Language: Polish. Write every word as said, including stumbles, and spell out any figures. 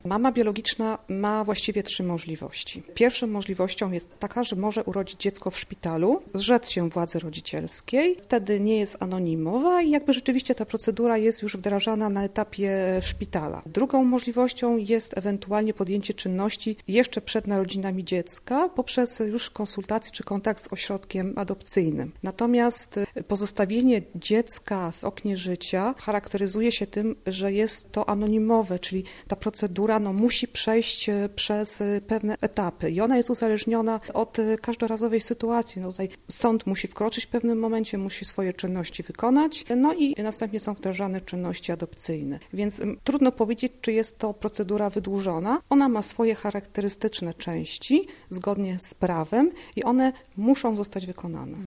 Mama biologiczna ma właściwie trzy możliwości. Pierwszą możliwością jest taka, że może urodzić dziecko w szpitalu, zrzec się władzy rodzicielskiej, wtedy nie jest anonimowa i jakby rzeczywiście ta procedura jest już wdrażana na etapie szpitala. Drugą możliwością jest ewentualnie podjęcie czynności jeszcze przed narodzinami dziecka poprzez już konsultację czy kontakt z ośrodkiem adopcyjnym. Natomiast pozostawienie dziecka w oknie życia charakteryzuje się tym, że jest to anonimowe, czyli ta procedura no, musi przejść przez pewne etapy i ona jest uzależniona od każdorazowej sytuacji. No, tutaj sąd musi wkroczyć w pewnym momencie, musi swoje czynności wykonać, no i następnie są wdrażane czynności adopcyjne. Więc trudno powiedzieć, czy jest to procedura wydłużona. Ona ma swoje charakterystyczne części zgodnie z prawem i one muszą zostać wykonane.